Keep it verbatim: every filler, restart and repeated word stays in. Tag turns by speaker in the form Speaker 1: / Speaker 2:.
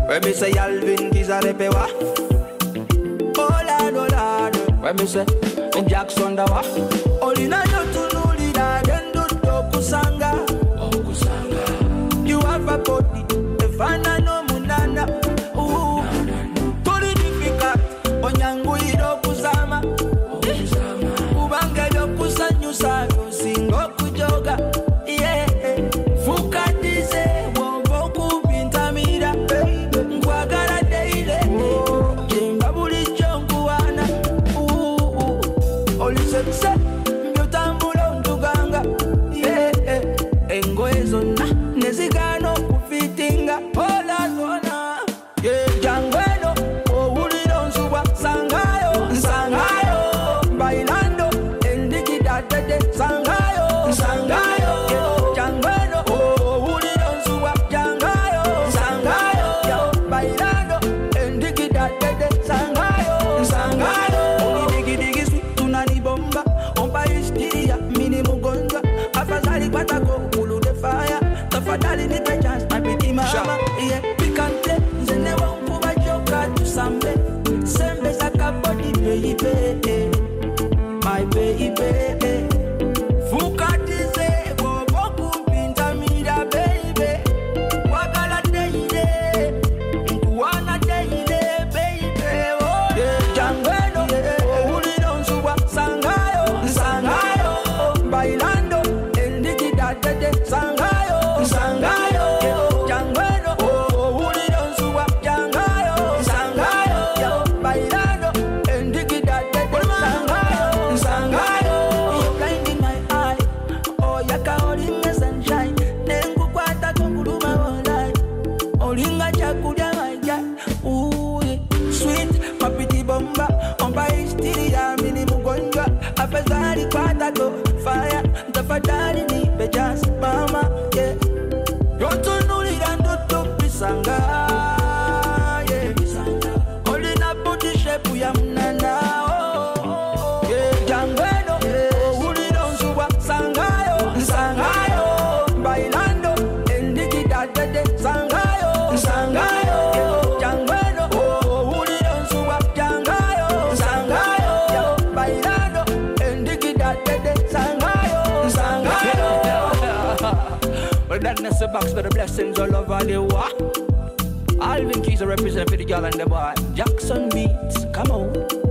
Speaker 1: When me say Alvin Keys a repe wa. Oh Lord, oh Lord. When me say Jackson da wa. Olina yotu nuli da gendo kusanga. Oh kusanga. You have a body, efana no munana. Ooh. Tuli difficult. Onyangu iro kusama. Oh kusama. Ubange do kusanyusa singo kujoga. Yeah. Fukatize wombo kupintamira. Ngwagara deile. Jimba buli chonkuwana. Ooh. Oli sekse. Mbyutambulo nduganga. Yeah. Engoe zona. Nezigano kufitinga. Ola zona. Yeah. Jangweno. Owuliro nsuwa. Sangayo. Sangayo. Bailando. Endigida dede. Sangayo. Sangayo. Yeah. Jangweno. Owuliro nsuwa. Jangayo. Sangayo. Bailando. Endigida dede. Sangayo. Sangayo. Digi digi sweet. Tunani bomba. Ompa istiria. Mini mugonga. Afazali patako. Ulu de fire. Tafadali ni pe chance. Apiti mama. Yeah. Pikante. Zene wa mpuba joka. Tusambe. Sembe saka body baby. My baby. Fukatize. Bobo kupinta mira baby. Wakala deile. Nkuwana deile baby. Oh yeah. Jangweno. Owuliro nsuwa. Sangayo. Sangayo. Bailando. Endigida dede. Sangayo. Sangayo. Jangweno. Owuliro nsuwa. Jangayo. Sangayo. Bailando. Endigida dede. Sangayo. Sangayo. You're blinding my eye. Oh yaka olinga sunshine. Nengu kwata konguluma walai. Olinga chakulia maja. Ooh yeah. Sweet. Mapiti bomba. Omba istiria mini mugonjwa. Afezali kwata go fire. Tafadhali nipe chance mama. Yeah. Yotunulira ndoto pisanga. Yeah. Olina body shape ya mnana. Oh. Yeah. Jangweno. Owuliro nsuwa. Sangayo. Sangayo. Bailando. Endigida dede. Sangayo. Sangayo. Jangweno. Owuliro nsuwa. Jangayo. Sangayo. Bailando. Endigida dede. Sangayo. Sangayo. Well, that's the box for the blessings all over the world. Alvin Keys represent for the girl and the boy. Jackson Beats, come on.